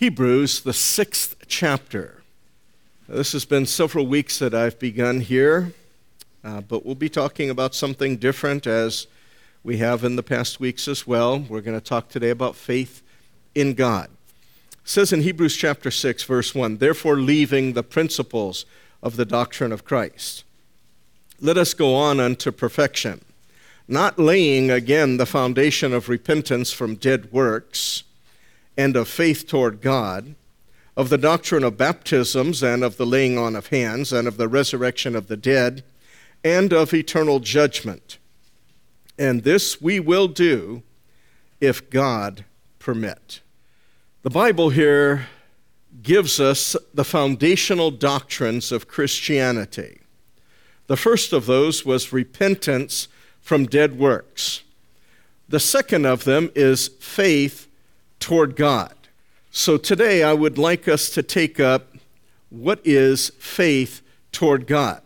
Hebrews, the 6th chapter. This has been several weeks that I've begun here, but we'll be talking about something different as we have in the past weeks as well. We're going to talk today about faith in God. It says in Hebrews chapter 6, verse 1, "Therefore leaving the principles of the doctrine of Christ, let us go on unto perfection, not laying again the foundation of repentance from dead works, and of faith toward God, of the doctrine of baptisms, and of the laying on of hands, and of the resurrection of the dead, and of eternal judgment. And this we will do if God permit." The Bible here gives us the foundational doctrines of Christianity. The first of those was repentance from dead works. The second of them is faith toward God. So today I would like us to take up what is faith toward God.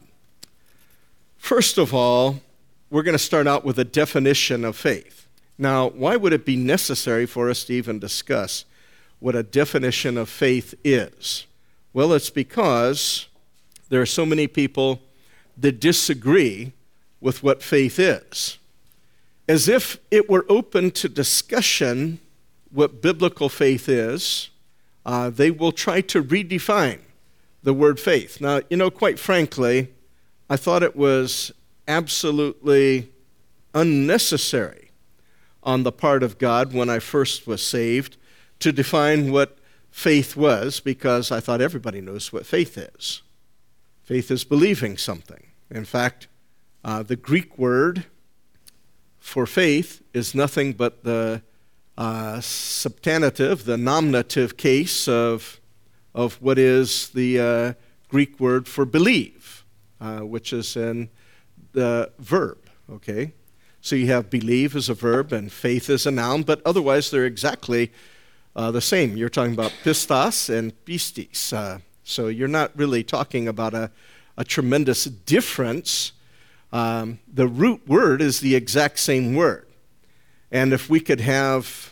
First of all, we're going to start out with a definition of faith. Now, why would it be necessary for us to even discuss what a definition of faith is? Well, it's because there are so many people that disagree with what faith is. As if it were open to discussion what biblical faith is, they will try to redefine the word faith. Now, quite frankly, I thought it was absolutely unnecessary on the part of God when I first was saved to define what faith was, because I thought everybody knows what faith is. Faith is believing something. In fact, the Greek word for faith is nothing but the substantive, the nominative case of what is the Greek word for believe, which is in the verb, okay? So you have believe as a verb and faith as a noun, but otherwise they're exactly the same. You're talking about pistos and pistis. So you're not really talking about a tremendous difference. The root word is the exact same word. And if we could have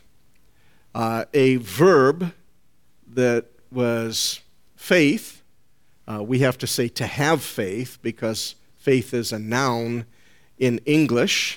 a verb that was faith, we have to say to have faith, because faith is a noun in English.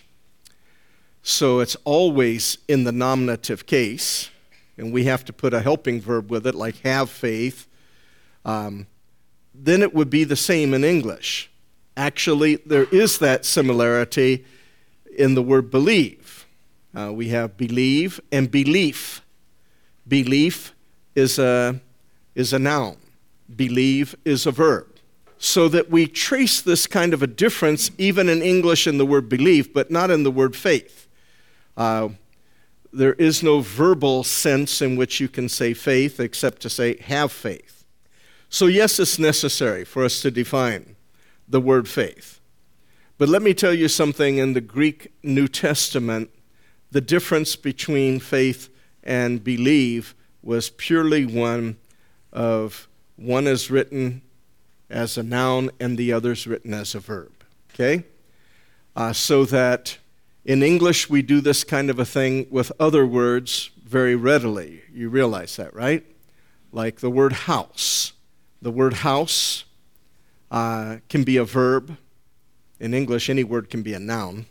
So it's always in the nominative case, and we have to put a helping verb with it, like have faith. Then it would be the same in English. Actually, there is that similarity in the word believe. We have believe and belief. Belief is a noun. Believe is a verb. So that we trace this kind of a difference even in English in the word believe, but not in the word faith. There is no verbal sense in which you can say faith except to say have faith. So yes, it's necessary for us to define the word faith. But let me tell you something. In the Greek New Testament, the difference between faith and believe was purely one is written as a noun and the other is written as a verb, okay? So that in English we do this kind of a thing with other words very readily. You realize that, right? Like the word house. The word house can be a verb. In English, any word can be a noun.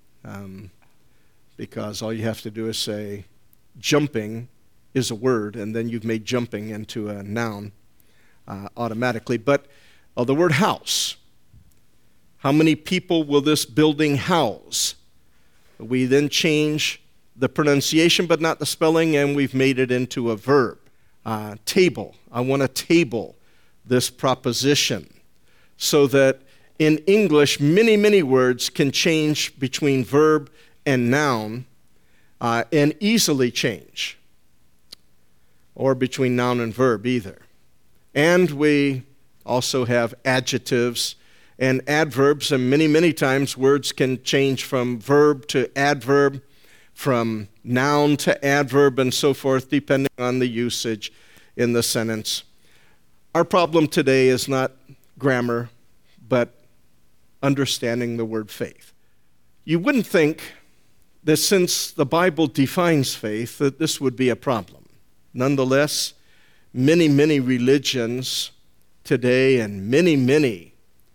Because all you have to do is say jumping is a word, and then you've made jumping into a noun automatically. But the word house, how many people will this building house? We then change the pronunciation but not the spelling, and we've made it into a verb. Table, I want to table this proposition. So that in English, many, many words can change between verb and noun, and easily change, or between noun and verb either. And we also have adjectives and adverbs, and many, many times words can change from verb to adverb, from noun to adverb, and so forth, depending on the usage in the sentence. Our problem today is not grammar, but understanding the word faith. You wouldn't think that since the Bible defines faith, that this would be a problem. Nonetheless, many, many religions today and many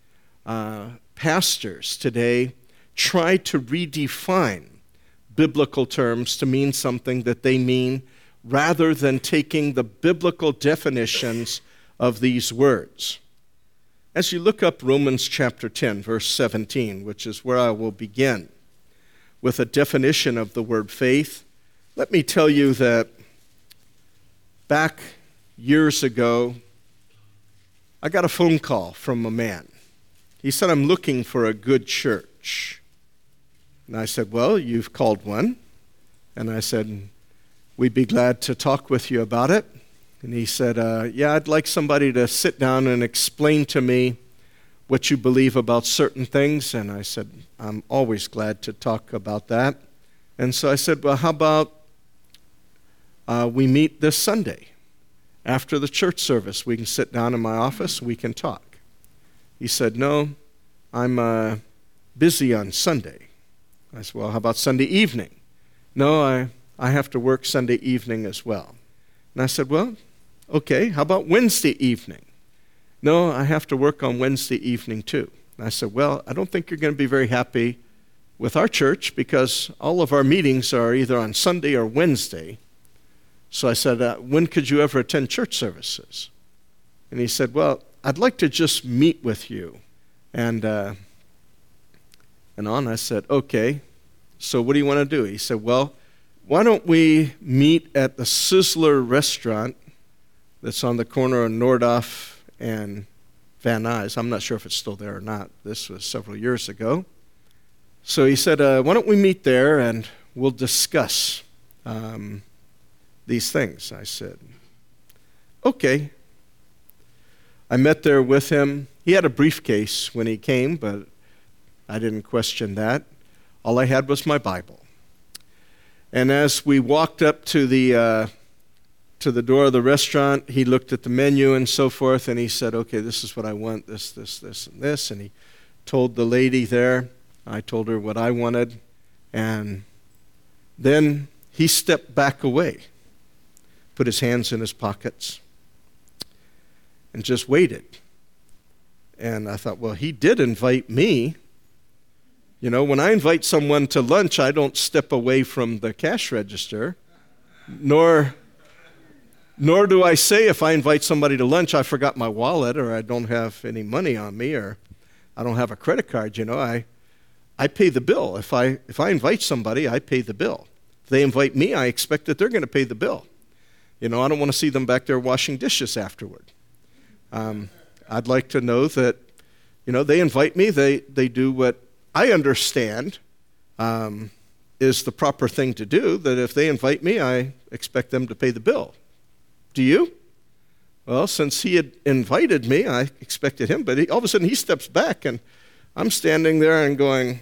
pastors today try to redefine biblical terms to mean something that they mean rather than taking the biblical definitions of these words. As you look up Romans chapter 10, verse 17, which is where I will begin with a definition of the word faith, let me tell you that back years ago, I got a phone call from a man. He said, I'm looking for a good church. And I said, well, you've called one. And I said, we'd be glad to talk with you about it. And he said, yeah, I'd like somebody to sit down and explain to me what you believe about certain things. And I said, I'm always glad to talk about that. And so I said, well, how about we meet this Sunday? After the church service, we can sit down in my office, we can talk. He said, no, I'm busy on Sunday. I said, well, how about Sunday evening? No, I have to work Sunday evening as well. And I said, well, okay, how about Wednesday evening? No, I have to work on Wednesday evening too. And I said, well, I don't think you're going to be very happy with our church because all of our meetings are either on Sunday or Wednesday. So I said, when could you ever attend church services? And he said, well, I'd like to just meet with you. And I said, okay, so what do you want to do? He said, well, why don't we meet at the Sizzler restaurant that's on the corner of Nordhoff and Van Nuys. I'm not sure if it's still there or not. This was several years ago. So he said, why don't we meet there and we'll discuss these things. I said, okay. I met there with him. He had a briefcase when he came, but I didn't question that. All I had was my Bible. And as we walked up to the door of the restaurant, he looked at the menu and so forth, and he said, okay, this is what I want, this, and this. And he told the lady there. I told her what I wanted. And then he stepped back away, put his hands in his pockets, and just waited. And I thought, well, he did invite me. You know, when I invite someone to lunch, I don't step away from the cash register, nor do I say if I invite somebody to lunch, I forgot my wallet or I don't have any money on me or I don't have a credit card. You know, I pay the bill. If I invite somebody, I pay the bill. If they invite me, I expect that they're going to pay the bill. You know, I don't want to see them back there washing dishes afterward. I'd like to know that, you know, they invite me, they do what I understand is the proper thing to do, that if they invite me, I expect them to pay the bill. Do you? Well, since he had invited me, I expected him, but all of a sudden he steps back, and I'm standing there and going,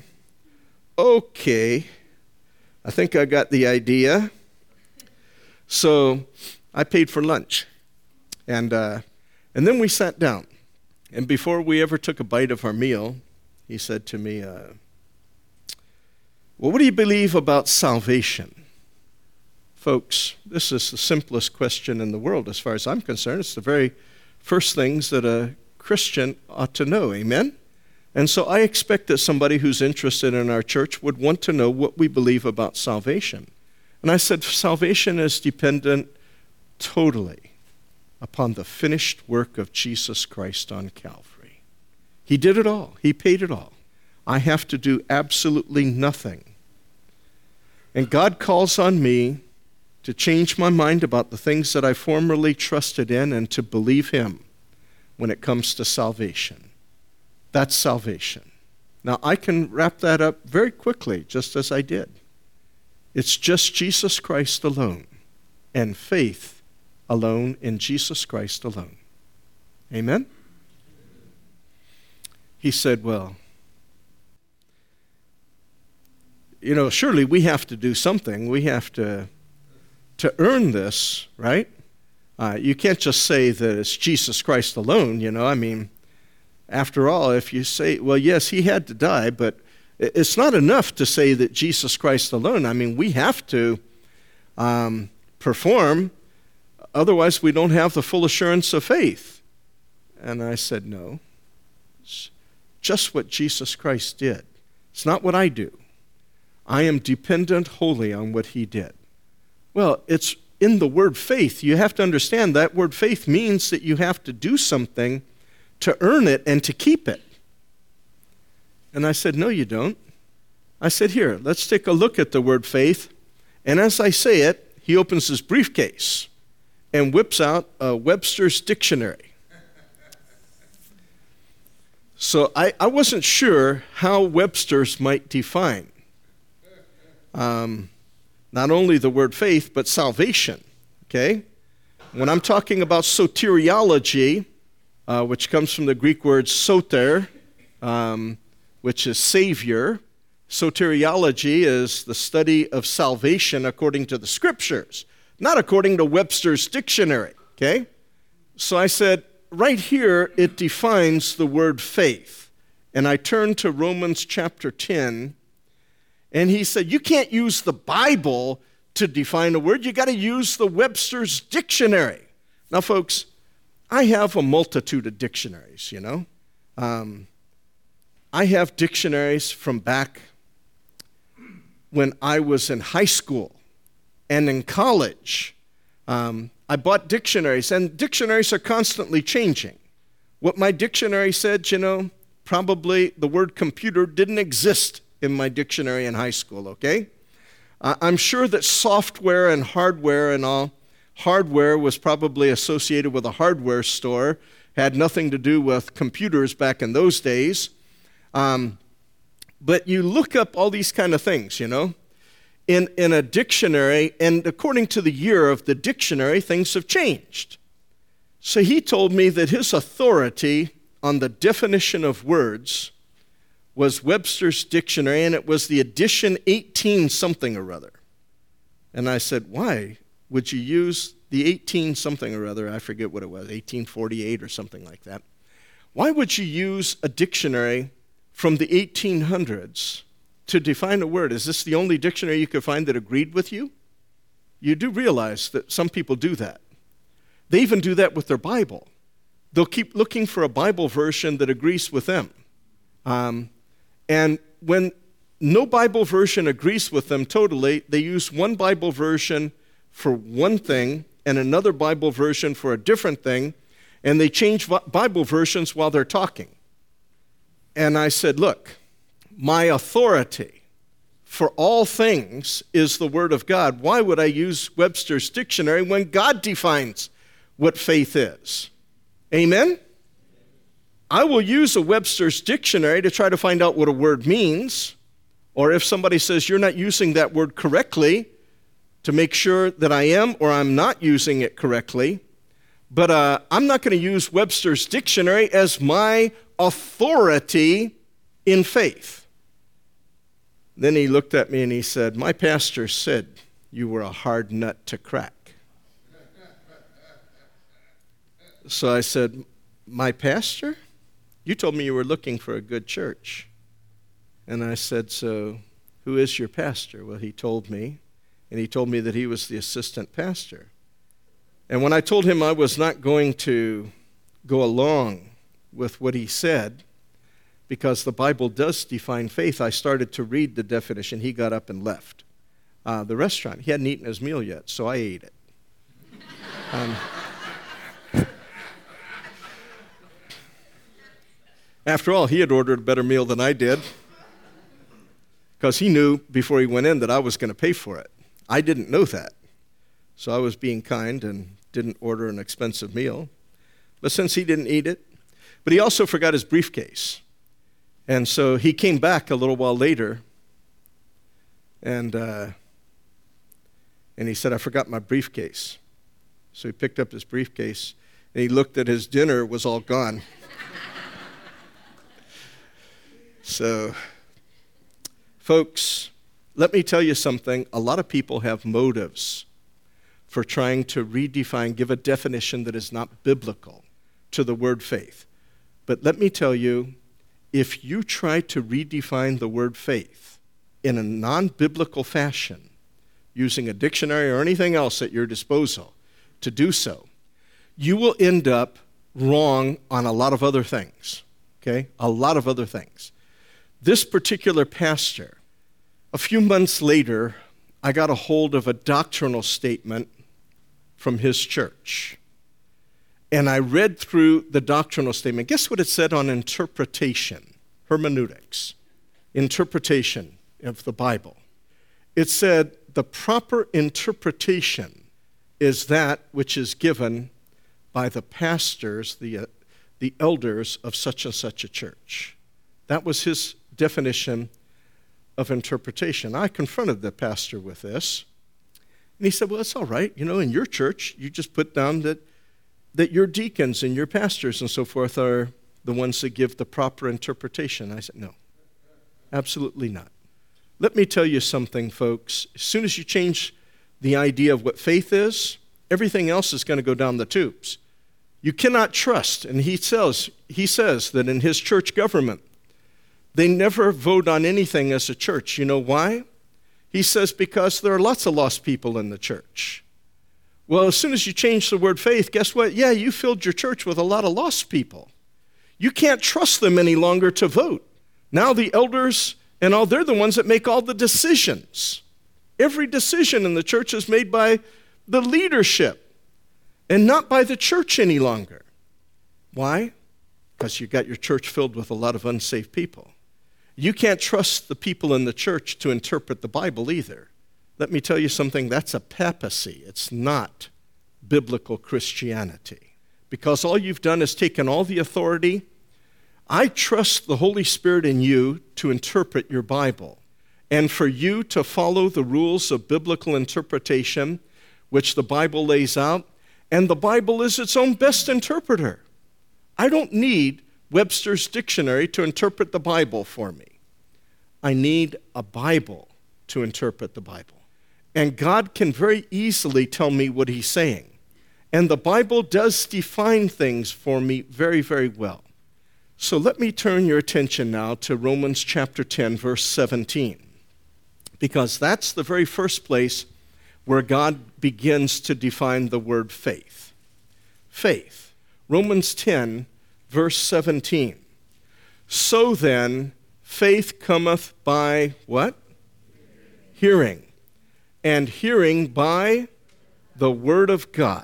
okay, I think I got the idea. So I paid for lunch, and then we sat down. And before we ever took a bite of our meal, he said to me, well, what do you believe about salvation? Folks, this is the simplest question in the world as far as I'm concerned. It's the very first things that a Christian ought to know, amen? And so I expect that somebody who's interested in our church would want to know what we believe about salvation. And I said, salvation is dependent totally upon the finished work of Jesus Christ on Calvary. He did it all. He paid it all. I have to do absolutely nothing. And God calls on me to change my mind about the things that I formerly trusted in and to believe Him when it comes to salvation. That's salvation. Now, I can wrap that up very quickly, just as I did. It's just Jesus Christ alone and faith alone in Jesus Christ alone. Amen? He said, well, you know, surely we have to do something. We have to earn this, right? You can't just say that it's Jesus Christ alone, you know. I mean, after all, if you say, well, yes, He had to die, but it's not enough to say that Jesus Christ alone. I mean, we have to perform Otherwise, we don't have the full assurance of faith. And I said, no. It's just what Jesus Christ did. It's not what I do. I am dependent wholly on what he did. Well, it's in the word faith. You have to understand that word faith means that you have to do something to earn it and to keep it. And I said, no, you don't. I said, here, let's take a look at the word faith. And as I say it, he opens his briefcase and whips out a Webster's dictionary. So I wasn't sure how Webster's might define not only the word faith, but salvation, okay? When I'm talking about soteriology, which comes from the Greek word soter, which is savior, soteriology is the study of salvation according to the Scriptures, not according to Webster's dictionary, okay? So I said, right here, it defines the word faith. And I turned to Romans chapter 10, and he said, you can't use the Bible to define a word. You got to use the Webster's dictionary. Now, folks, I have a multitude of dictionaries, you know. I have dictionaries from back when I was in high school and in college. I bought dictionaries, and dictionaries are constantly changing. What my dictionary said, you know, probably the word computer didn't exist in my dictionary in high school, okay? I'm sure that software and hardware and all, hardware was probably associated with a hardware store, had nothing to do with computers back in those days. But you look up all these kind of things, you know, in a dictionary, and according to the year of the dictionary, things have changed. So he told me that his authority on the definition of words was Webster's dictionary, and it was the edition 18 something or other. And I said, why would you use the 18 something or other? I forget what it was, 1848 or something like that. Why would you use a dictionary from the 1800s to define a word? Is this the only dictionary you could find that agreed with you? You do realize that some people do that. They even do that with their Bible. They'll keep looking for a Bible version that agrees with them. And when no Bible version agrees with them totally, they use one Bible version for one thing and another Bible version for a different thing, and they change Bible versions while they're talking. And I said, look, my authority for all things is the Word of God. Why would I use Webster's dictionary when God defines what faith is? Amen? I will use a Webster's dictionary to try to find out what a word means, or if somebody says you're not using that word correctly, to make sure that I am or I'm not using it correctly. But I'm not going to use Webster's dictionary as my authority in faith. Then he looked at me and he said, my pastor said you were a hard nut to crack. So I said, my pastor? You told me you were looking for a good church. And I said, so who is your pastor? Well, he told me, and he told me that he was the assistant pastor. And when I told him I was not going to go along with what he said, because the Bible does define faith, I started to read the definition. He got up and left the restaurant. He hadn't eaten his meal yet, so I ate it. After all, he had ordered a better meal than I did, because he knew before he went in that I was going to pay for it. I didn't know that. So I was being kind and didn't order an expensive meal. But since he didn't eat it, but he also forgot his briefcase. And so he came back a little while later, and he said, I forgot my briefcase. So he picked up his briefcase, and he looked at his dinner, was all gone. So, folks, let me tell you something. A lot of people have motives for trying to redefine, give a definition that is not biblical to the word faith. But let me tell you, if you try to redefine the word faith in a non-biblical fashion, using a dictionary or anything else at your disposal, to do so, you will end up wrong on a lot of other things, okay? A lot of other things. This particular pastor, a few months later, I got a hold of a doctrinal statement from his church. And I read through the doctrinal statement. Guess what it said on interpretation, hermeneutics, interpretation of the Bible? It said the proper interpretation is that which is given by the pastors, the elders of such and such a church. That was his definition of interpretation. I confronted the pastor with this, and he said, well, it's all right. You know, in your church, you just put down that your deacons and your pastors and so forth are the ones that give the proper interpretation. I said, no, absolutely not. Let me tell you something, folks. As soon as you change the idea of what faith is, everything else is going to go down the tubes. You cannot trust, and he says that in his church government, they never vote on anything as a church. You know why? He says because there are lots of lost people in the church. Well, as soon as you change the word faith, guess what? Yeah, you filled your church with a lot of lost people. You can't trust them any longer to vote. Now the elders and all, they're the ones that make all the decisions. Every decision in the church is made by the leadership and not by the church any longer. Why? Because you got your church filled with a lot of unsaved people. You can't trust the people in the church to interpret the Bible either. Let me tell you something, that's a papacy. It's not biblical Christianity. Because all you've done is taken all the authority. I trust the Holy Spirit in you to interpret your Bible and for you to follow the rules of biblical interpretation, which the Bible lays out, and the Bible is its own best interpreter. I don't need Webster's dictionary to interpret the Bible for me. I need a Bible to interpret the Bible. And God can very easily tell me what he's saying. And the Bible does define things for me very, very well. So let me turn your attention now to Romans chapter 10, verse 17. Because that's the very first place where God begins to define the word faith. Faith. Romans 10, verse 17. So then, faith cometh by what? Hearing. And hearing by the word of God.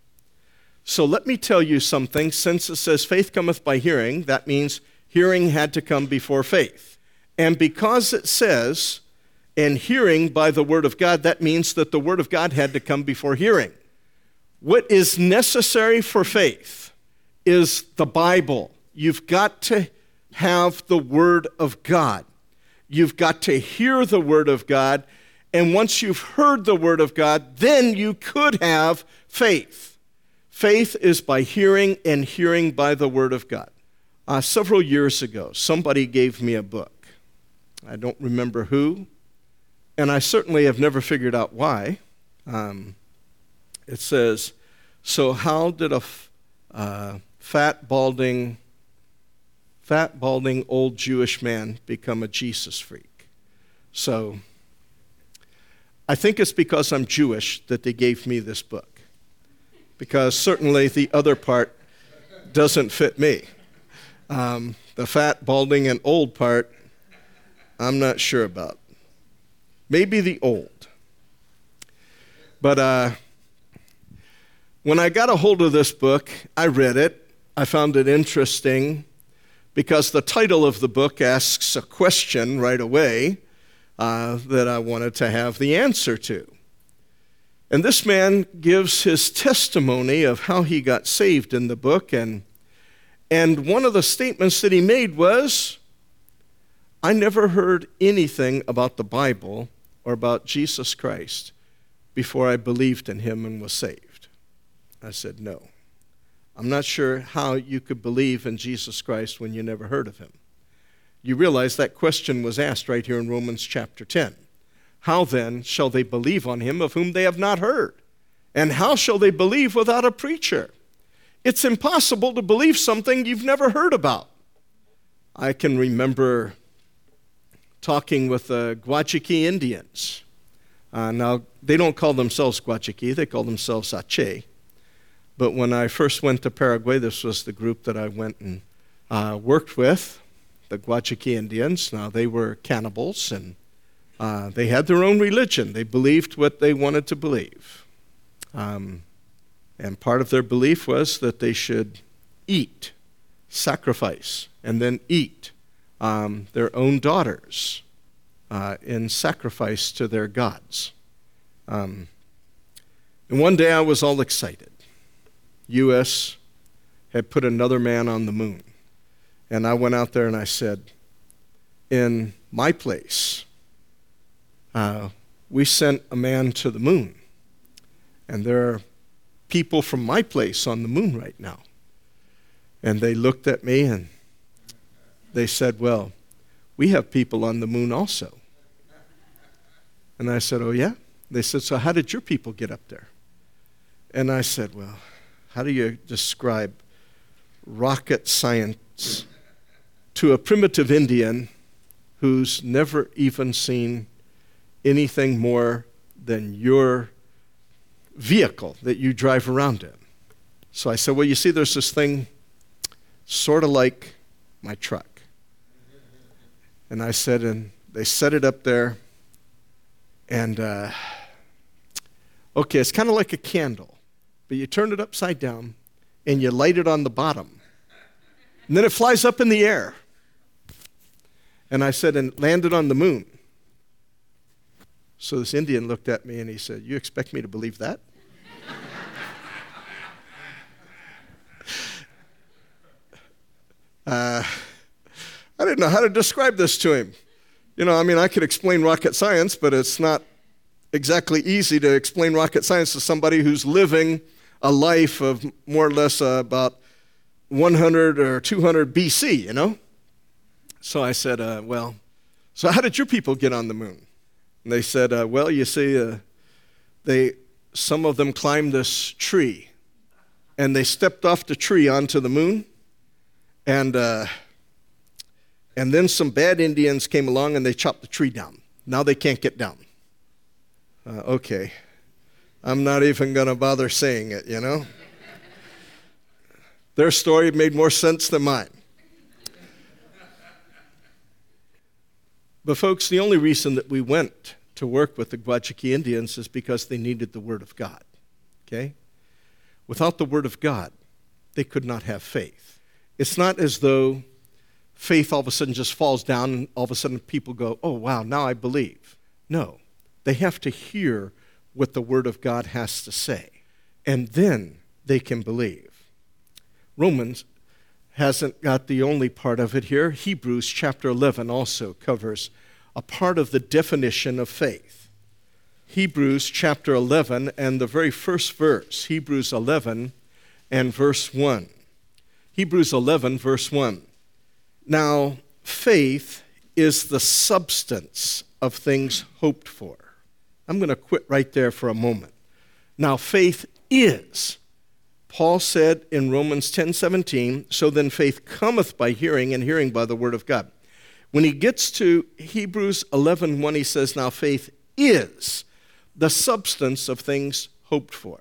So let me tell you something. Since it says faith cometh by hearing, that means hearing had to come before faith. And because it says, and hearing by the word of God, that means that the word of God had to come before hearing. What is necessary for faith is the Bible. You've got to have the word of God. You've got to hear the word of God. And once you've heard the word of God, then you could have faith. Faith is by hearing, and hearing by the word of God. Several years ago, somebody gave me a book. I don't remember who, and I certainly have never figured out why. It says, so how did a fat, balding old Jewish man become a Jesus freak? So I think it's because I'm Jewish that they gave me this book. Because certainly the other part doesn't fit me. The fat, balding, and old part, I'm not sure about. Maybe the old. But when I got a hold of this book, I read it. I found it interesting because the title of the book asks a question right away that I wanted to have the answer to. And this man gives his testimony of how he got saved in the book. And one of the statements that he made was, I never heard anything about the Bible or about Jesus Christ before I believed in him and was saved. I said, no. I'm not sure how you could believe in Jesus Christ when you never heard of him. You realize that question was asked right here in Romans chapter 10. How then shall they believe on him of whom they have not heard? And how shall they believe without a preacher? It's impossible to believe something you've never heard about. I can remember talking with the Guachiqui Indians. Now, they don't call themselves Guachiqui, they call themselves Ache. But when I first went to Paraguay, this was the group that I went and worked with, the Guachiqui Indians. Now, they were cannibals, and they had their own religion. They believed what they wanted to believe. And part of their belief was that they should eat, sacrifice, and then eat their own daughters in sacrifice to their gods. And one day I was all excited. U.S. had put another man on the moon. And I went out there and I said, in my place, we sent a man to the moon. And there are people from my place on the moon right now. And they looked at me and they said, well, we have people on the moon also. And I said, oh yeah? They said, so how did your people get up there? And I said, well, how do you describe rocket science to a primitive Indian who's never even seen anything more than your vehicle that you drive around in? So I said, well, you see, there's this thing sort of like my truck. And I said, and they set it up there, and okay, it's kind of like a candle, but you turn it upside down, and you light it on the bottom, and then it flies up in the air. And I said, and landed on the moon. So this Indian looked at me, and he said, you expect me to believe that? I didn't know how to describe this to him. You know, I mean, I could explain rocket science, but it's not exactly easy to explain rocket science to somebody who's living a life of more or less about 100 or 200 BC, you know? So I said, well, so how did your people get on the moon? And they said, well, you see, some of them climbed this tree, and they stepped off the tree onto the moon, and then some bad Indians came along and they chopped the tree down. Now they can't get down. Okay. I'm not even going to bother saying it, you know? Their story made more sense than mine. But folks, the only reason that we went to work with the Guachiqui Indians is because they needed the Word of God, okay? Without the Word of God, they could not have faith. It's not as though faith all of a sudden just falls down and all of a sudden people go, oh, wow, now I believe. No, they have to hear what the Word of God has to say, and then they can believe. Romans hasn't got the only part of it here. Hebrews chapter 11 also covers a part of the definition of faith. Hebrews chapter 11 and the very first verse, Hebrews 11 and verse 1. Hebrews 11, verse 1. Now, faith is the substance of things hoped for. I'm going to quit right there for a moment. Now, faith is. Paul said in Romans 10:17, so then faith cometh by hearing, and hearing by the word of God. When he gets to Hebrews 11:1, he says, now faith is the substance of things hoped for.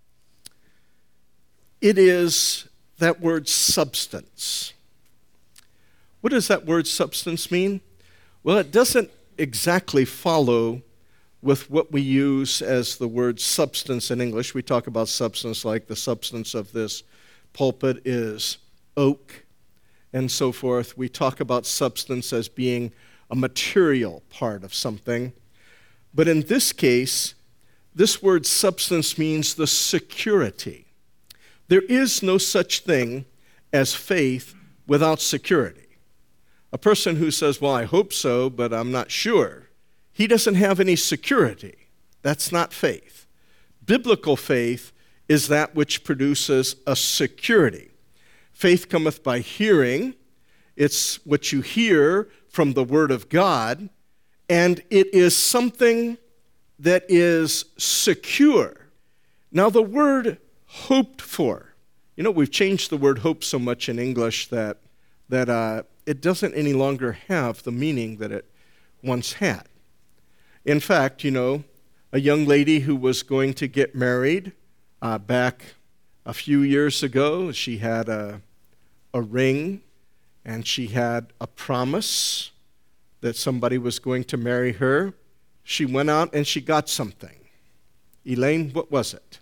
It is that word substance. What does that word substance mean? Well, it doesn't exactly follow with what we use as the word substance in English. We talk about substance like the substance of this pulpit is oak and so forth. We talk about substance as being a material part of something. But in this case, this word substance means the security. There is no such thing as faith without security. A person who says, well, I hope so, but I'm not sure, he doesn't have any security. That's not faith. Biblical faith is that which produces a security. Faith cometh by hearing. It's what you hear from the Word of God, and it is something that is secure. Now, the word hoped for, you know, we've changed the word hope so much in English that it doesn't any longer have the meaning that it once had. In fact, you know, a young lady who was going to get married back A few years ago, she had a ring, and she had a promise that somebody was going to marry her. She went out and she got something. Elaine, what was it?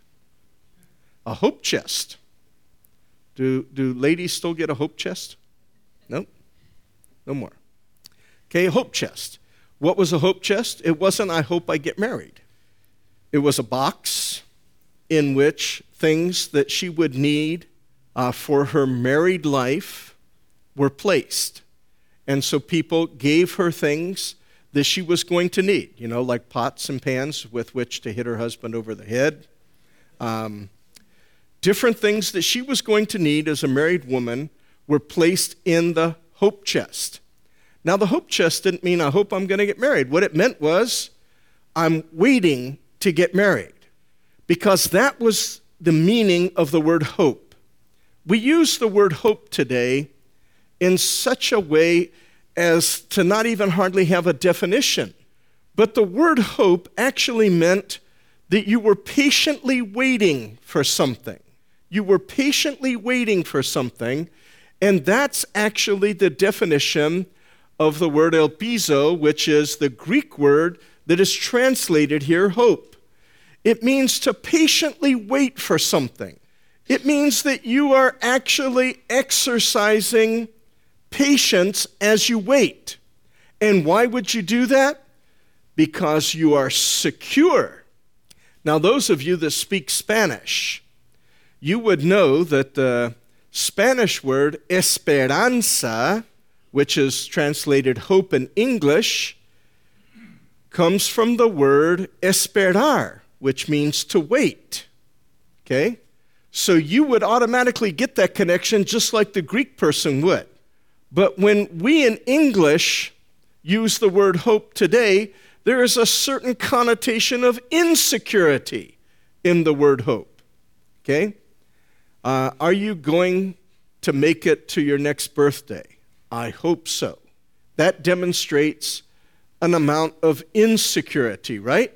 A hope chest. Do ladies still get a hope chest? No? No more. Okay, a hope chest. What was a hope chest? It wasn't, I hope I get married. It was a box in which things that she would need for her married life were placed. And so people gave her things that she was going to need, like pots and pans with which to hit her husband over the head. Different things that she was going to need as a married woman were placed in the hope chest. Now, the hope chest didn't mean, I hope I'm going to get married. What it meant was, I'm waiting to get married, because that was the meaning of the word hope. We use the word hope today in such a way as to not even hardly have a definition. But the word hope actually meant that you were patiently waiting for something. You were patiently waiting for something, and that's actually the definition of the word elpizo, which is the Greek word that is translated here, hope. It means to patiently wait for something. It means that you are actually exercising patience as you wait. And why would you do that? Because you are secure. Now, those of you that speak Spanish, you would know that the Spanish word esperanza, which is translated hope in English, comes from the word esperar, which means to wait. Okay? So you would automatically get that connection just like the Greek person would. But when we in English use the word hope today, there is a certain connotation of insecurity in the word hope. Okay? Are you going to make it to your next birthday? I hope so. That demonstrates an amount of insecurity, right?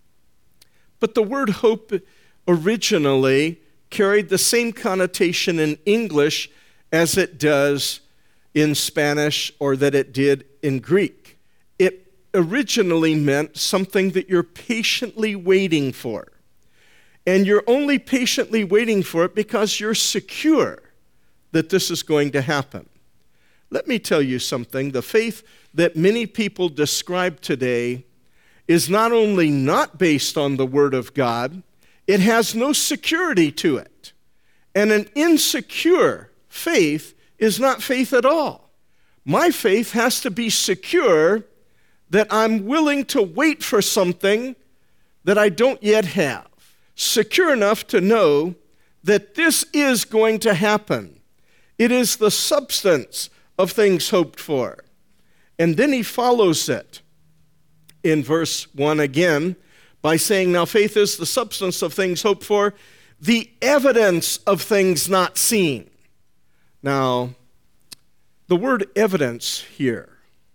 But the word hope originally carried the same connotation in English as it does in Spanish or that it did in Greek. It originally meant something that you're patiently waiting for. And you're only patiently waiting for it because you're secure that this is going to happen. Let me tell you something. The faith that many people describe today is not only not based on the Word of God, it has no security to it. And an insecure faith is not faith at all. My faith has to be secure that I'm willing to wait for something that I don't yet have. Secure enough to know that this is going to happen. It is the substance of things hoped for. And then he follows it in verse 1 again by saying, now faith is the substance of things hoped for, the evidence of things not seen. Now, the word evidence here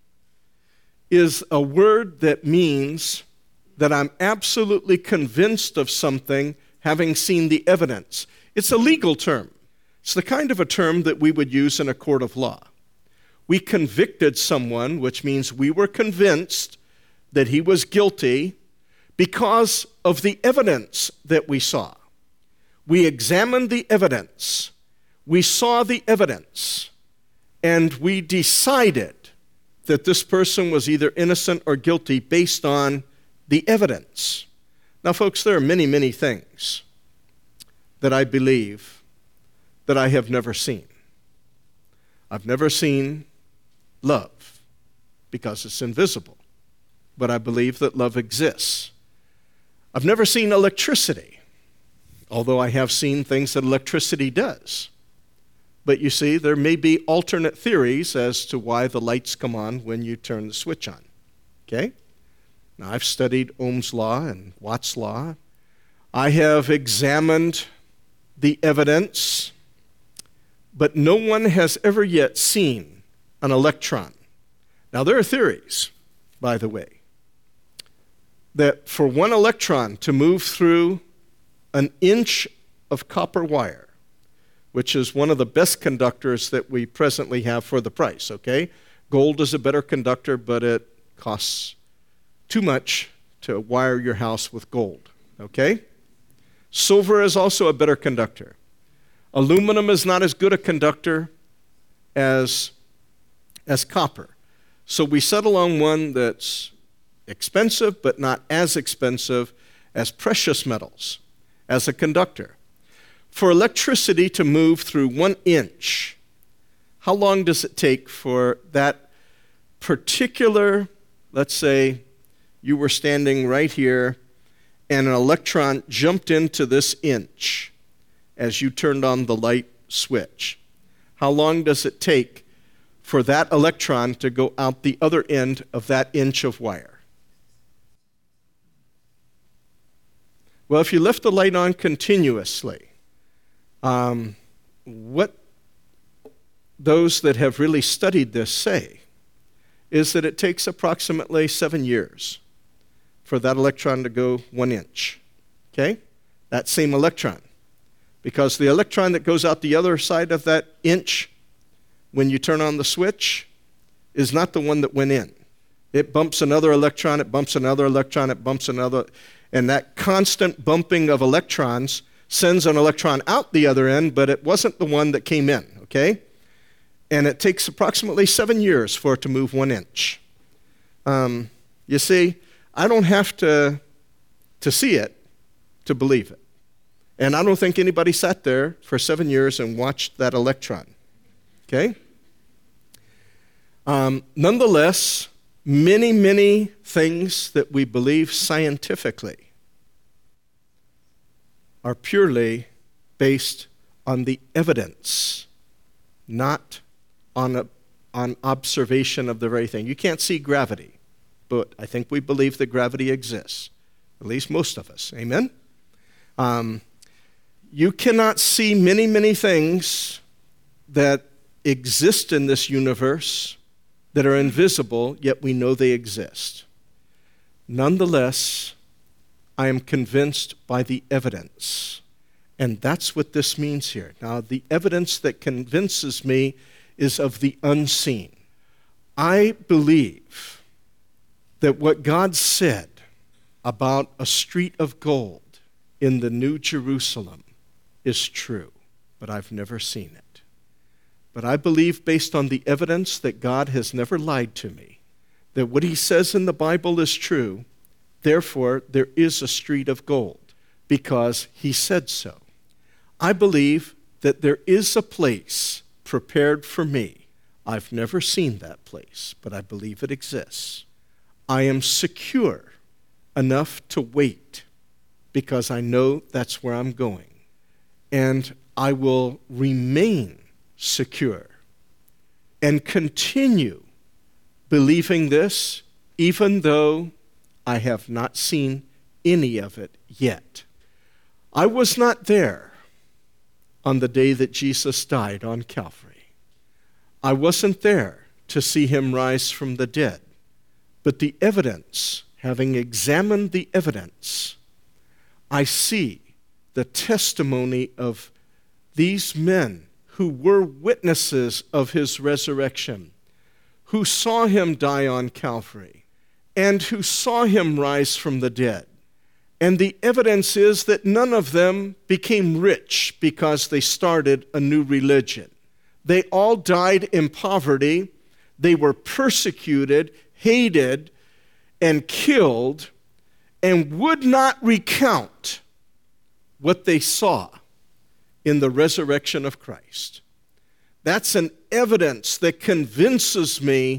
is a word that means that I'm absolutely convinced of something having seen the evidence. It's a legal term. It's the kind of a term that we would use in a court of law. We convicted someone, which means we were convinced that he was guilty because of the evidence that we saw. We examined the evidence. We saw the evidence. And we decided that this person was either innocent or guilty based on the evidence. Now, folks, there are many, many things that I believe that I have never seen. I've never seen love because it's invisible, but I believe that love exists. I've never seen electricity, although I have seen things that electricity does. But you see, there may be alternate theories as to why the lights come on when you turn the switch on. Okay? Now, I've studied Ohm's law and Watt's law. I have examined the evidence, but no one has ever yet seen an electron. Now, there are theories, by the way, that for one electron to move through an inch of copper wire, which is one of the best conductors that we presently have for the price, okay? Gold is a better conductor, but it costs too much to wire your house with gold, okay? Silver is also a better conductor. Aluminum is not as good a conductor as copper. So we settle on one that's expensive, but not as expensive as precious metals, as a conductor. For electricity to move through 1 inch, how long does it take for that particular, let's say you were standing right here and an electron jumped into this inch as you turned on the light switch? How long does it take for that electron to go out the other end of that inch of wire? Well, if you left the light on continuously, what those that have really studied this say is that it takes approximately 7 years for that electron to go 1 inch, okay? That same electron. Because the electron that goes out the other side of that inch when you turn on the switch is not the one that went in. It bumps another electron, it bumps another electron, it bumps another, and that constant bumping of electrons sends an electron out the other end, but it wasn't the one that came in, okay? And it takes approximately 7 years for it to move 1 inch. You see, I don't have to see it to believe it. And I don't think anybody sat there for 7 years and watched that electron, okay? Nonetheless, many, many things that we believe scientifically are purely based on the evidence, not on observation of the very thing. You can't see gravity, but I think we believe that gravity exists, at least most of us. Amen? You cannot see many, many things that exist in this universe that are invisible, yet we know they exist. Nonetheless, I am convinced by the evidence. And that's what this means here. Now, the evidence that convinces me is of the unseen. I believe that what God said about a street of gold in the New Jerusalem is true, but I've never seen it. But I believe, based on the evidence, that God has never lied to me, that what he says in the Bible is true. Therefore, there is a street of gold, because he said so. I believe that there is a place prepared for me. I've never seen that place, but I believe it exists. I am secure enough to wait, because I know that's where I'm going. And I will remain secure and continue believing this, even though I have not seen any of it yet. I was not there on the day that Jesus died on Calvary. I wasn't there to see him rise from the dead. But the evidence, having examined the evidence, I see the testimony of these men who were witnesses of his resurrection, who saw him die on Calvary, and who saw him rise from the dead. And the evidence is that none of them became rich because they started a new religion. They all died in poverty. They were persecuted, hated, and killed, and would not recount what they saw in the resurrection of Christ. That's an evidence that convinces me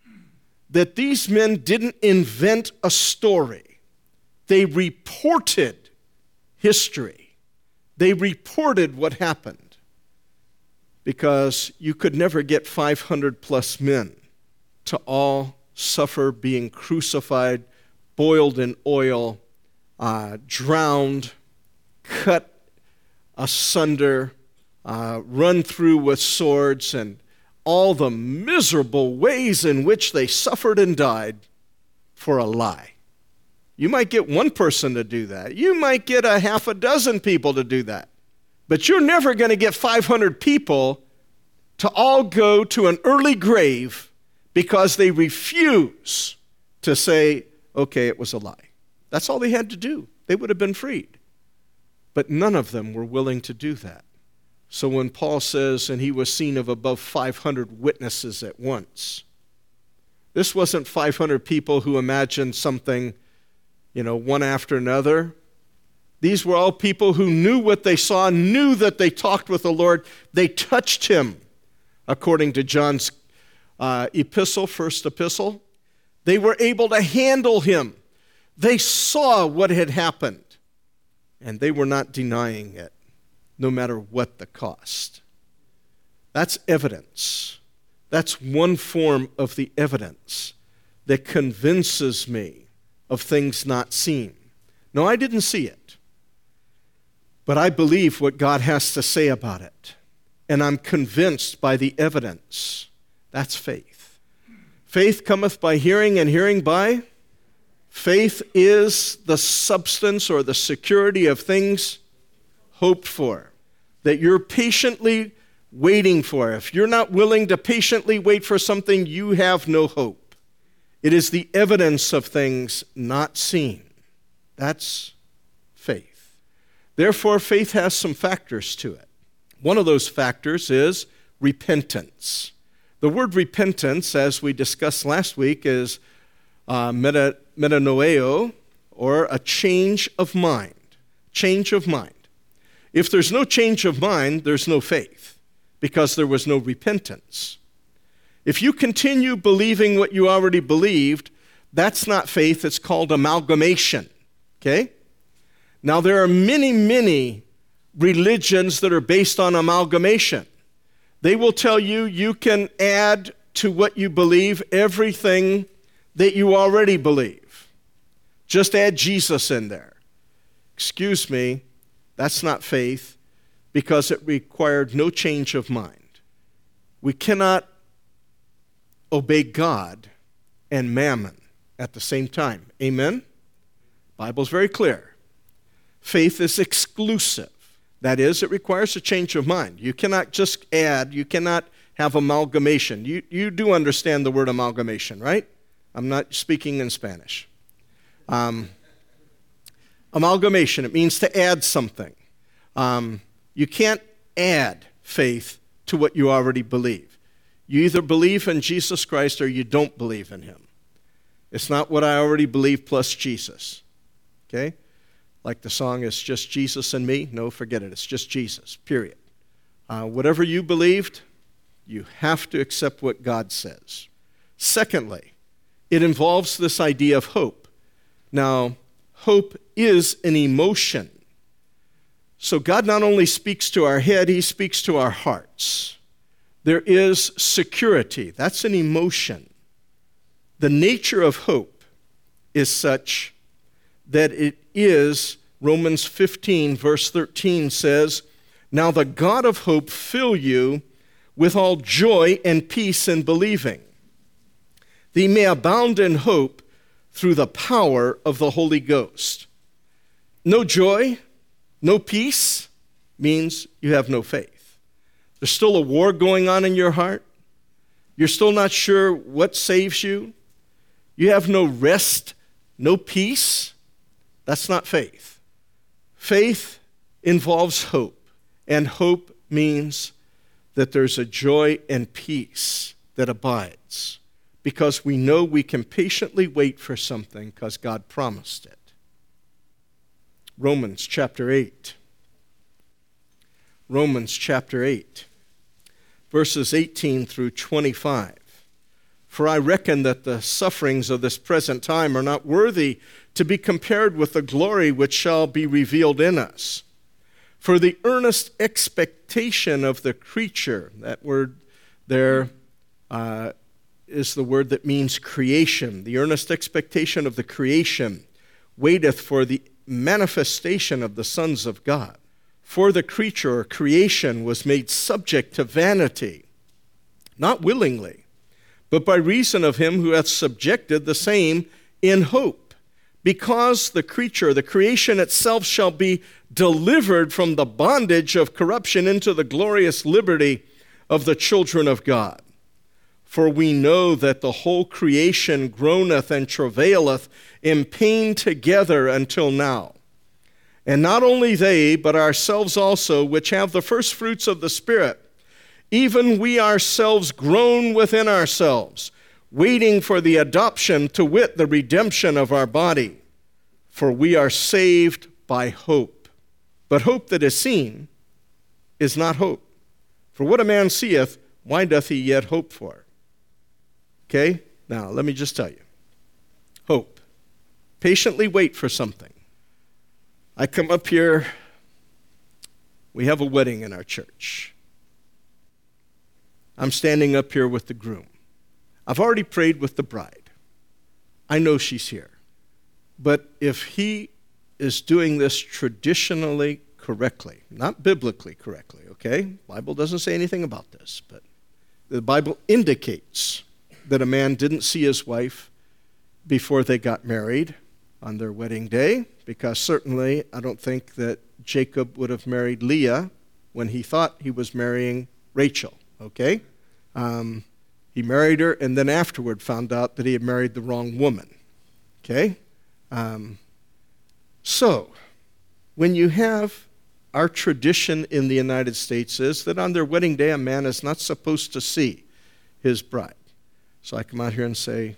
that these men didn't invent a story. They reported history. They reported what happened, because you could never get 500 plus men to all suffer being crucified, boiled in oil, drowned, cut asunder, run through with swords, and all the miserable ways in which they suffered and died for a lie. You might get one person to do that. You might get a half a dozen people to do that. But you're never going to get 500 people to all go to an early grave because they refuse to say, okay, it was a lie. That's all they had to do. They would have been freed. But none of them were willing to do that. So when Paul says, and he was seen of above 500 witnesses at once, this wasn't 500 people who imagined something, one after another. These were all people who knew what they saw, knew that they talked with the Lord. They touched him, according to John's epistle, first epistle. They were able to handle him. They saw what had happened, and they were not denying it, no matter what the cost. That's evidence. That's one form of the evidence that convinces me of things not seen. No, I didn't see it, but I believe what God has to say about it, and I'm convinced by the evidence. That's faith. Faith cometh by hearing, and hearing by faith is the substance or the security of things hoped for, that you're patiently waiting for. If you're not willing to patiently wait for something, you have no hope. It is the evidence of things not seen. That's faith. Therefore, faith has some factors to it. One of those factors is repentance. The word repentance, as we discussed last week, is metanoeo, or a change of mind. Change of mind. If there's no change of mind, there's no faith, because there was no repentance. If you continue believing what you already believed, that's not faith, it's called amalgamation. Okay? Now, there are many, many religions that are based on amalgamation. They will tell you you can add to what you believe everything that you already believe. Just add Jesus in there. Excuse me, that's not faith, because it required no change of mind. We cannot obey God and mammon at the same time. Amen? Bible's very clear. Faith is exclusive. That is, it requires a change of mind. You cannot just add, you cannot have amalgamation. You do understand the word amalgamation, right? I'm not speaking in Spanish. Amalgamation, it means to add something. You can't add faith to what you already believe. You either believe in Jesus Christ or you don't believe in him. It's not what I already believe plus Jesus. Okay? Like the song, It's Just Jesus and Me. No, forget it. It's just Jesus, period. Whatever you believed, you have to accept what God says. Secondly, it involves this idea of hope. Now, hope is an emotion. So God not only speaks to our head, he speaks to our hearts. There is security. That's an emotion. The nature of hope is such that it is, Romans 15, verse 13 says, now the God of hope fill you with all joy and peace in believing, that ye may abound in hope through the power of the Holy Ghost. No joy, no peace means you have no faith. There's still a war going on in your heart. You're still not sure what saves you. You have no rest, no peace. That's not faith. Faith involves hope, and hope means that there's a joy and peace that abides, because we know we can patiently wait for something because God promised it. Romans chapter 8. Romans chapter 8, verses 18 through 25. For I reckon that the sufferings of this present time are not worthy to be compared with the glory which shall be revealed in us. For the earnest expectation of the creature, that word there is the word that means creation. The earnest expectation of the creation waiteth for the manifestation of the sons of God. For the creature or creation was made subject to vanity, not willingly, but by reason of him who hath subjected the same in hope, because the creation itself shall be delivered from the bondage of corruption into the glorious liberty of the children of God. For we know that the whole creation groaneth and travaileth in pain together until now. And not only they, but ourselves also, which have the first fruits of the Spirit, even we ourselves groan within ourselves, waiting for the adoption, to wit, the redemption of our body. For we are saved by hope. But hope that is seen is not hope. For what a man seeth, why doth he yet hope for? Okay? Now, let me just tell you. Hope. Patiently wait for something. I come up here, we have a wedding in our church. I'm standing up here with the groom. I've already prayed with the bride. I know she's here. But if he is doing this traditionally correctly, not biblically correctly, okay? The Bible doesn't say anything about this, but the Bible indicates that a man didn't see his wife before they got married on their wedding day, because certainly I don't think that Jacob would have married Leah when he thought he was marrying Rachel, okay? He married her and then afterward found out that he had married the wrong woman, okay? So, when you have our tradition in the United States is that on their wedding day a man is not supposed to see his bride. So I come out here and say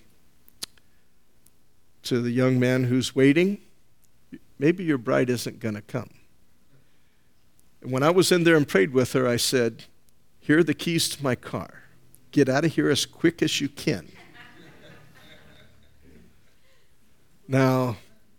to the young man who's waiting, maybe your bride isn't going to come. And when I was in there and prayed with her, I said, here are the keys to my car. Get out of here as quick as you can. Now,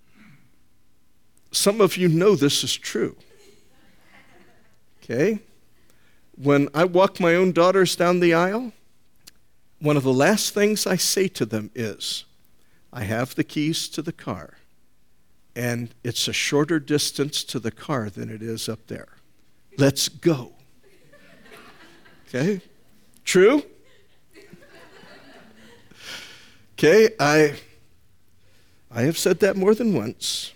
some of you know this is true. Okay? When I walk my own daughters down the aisle, one of the last things I say to them is, I have the keys to the car, and it's a shorter distance to the car than it is up there. Let's go. Okay? True? Okay, I have said that more than once.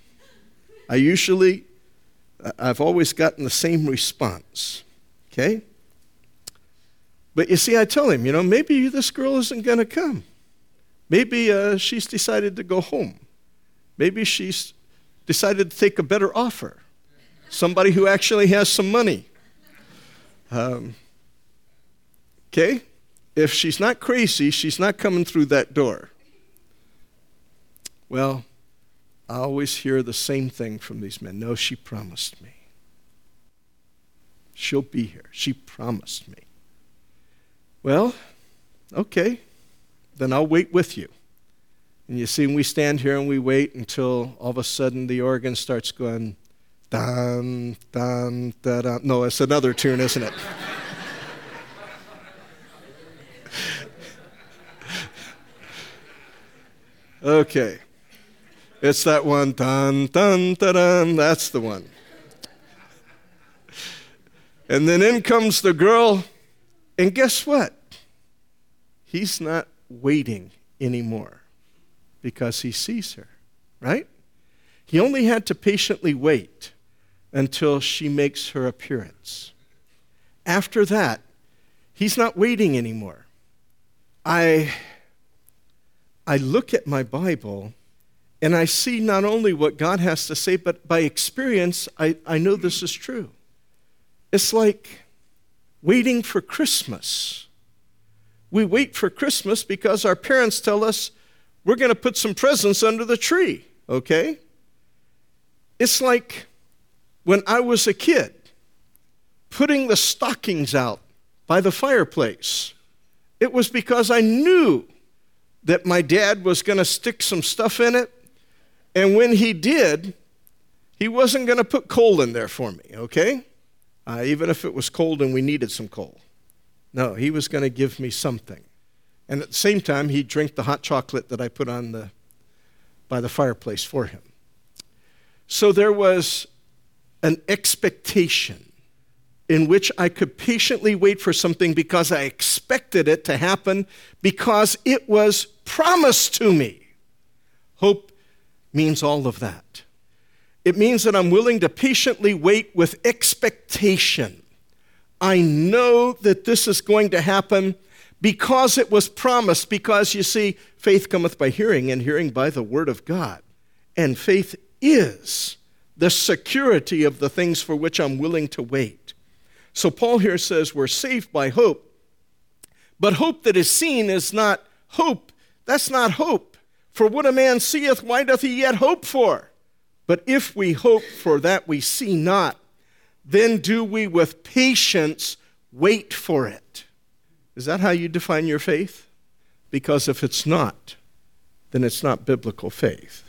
I've always gotten the same response. Okay? But you see, I tell him, maybe this girl isn't going to come. Maybe she's decided to go home. Maybe she's decided to take a better offer. Somebody who actually has some money. Okay? If she's not crazy, she's not coming through that door. Well, I always hear the same thing from these men. No, she promised me. She'll be here. She promised me. Well, okay, then I'll wait with you. And you see, we stand here and we wait until all of a sudden the organ starts going, dun, dun, da, dun. No, it's another tune, isn't it? Okay. It's that one, dun, dun, da, dun. That's the one. And then in comes the girl, and guess what? He's not waiting anymore because he sees her, right? He only had to patiently wait until she makes her appearance. After that, he's not waiting anymore. I look at my Bible and I see not only what God has to say, but by experience, I know this is true. It's like waiting for Christmas. We wait for Christmas because our parents tell us we're going to put some presents under the tree, okay? It's like when I was a kid, putting the stockings out by the fireplace. It was because I knew that my dad was going to stick some stuff in it, and when he did, he wasn't going to put coal in there for me, okay? Even if it was cold and we needed some coal. No, he was going to give me something. And at the same time, he'd drink the hot chocolate that I put on by the fireplace for him. So there was an expectation in which I could patiently wait for something because I expected it to happen because it was promised to me. Hope means all of that. It means that I'm willing to patiently wait with expectation. I know that this is going to happen because it was promised, because you see, faith cometh by hearing, and hearing by the word of God. And faith is the security of the things for which I'm willing to wait. So Paul here says we're saved by hope, but hope that is seen is not hope. That's not hope. For what a man seeth, why doth he yet hope for? But if we hope for that we see not, then do we with patience wait for it. Is that how you define your faith? Because if it's not, then it's not biblical faith.